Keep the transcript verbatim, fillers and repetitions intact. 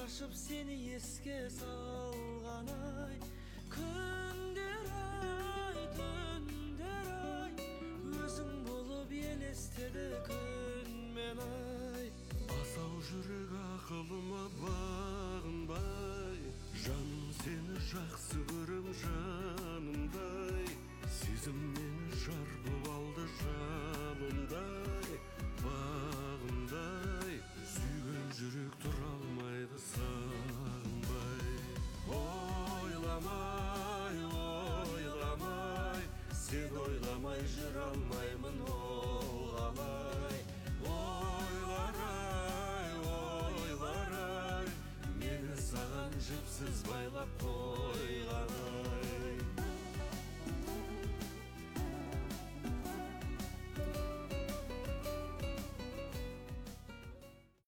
шашып сені еске салған ай, күндер ай, түндер ай, өзің болып елестеді күн мен ай. Асау жүрек ақылыма бағынбай, жаным сені жақсы көрем жанымдай, сезім мені шарпып алды жалындай, бағындай, сүйген жүрек тұра алмайды сағынбай. Ойламай, ойламай, сен ойламай жүре алмаймын, ол қалай. Ойлар-ай, ойлар-ай, мені саған жіпсіз байлап қойған.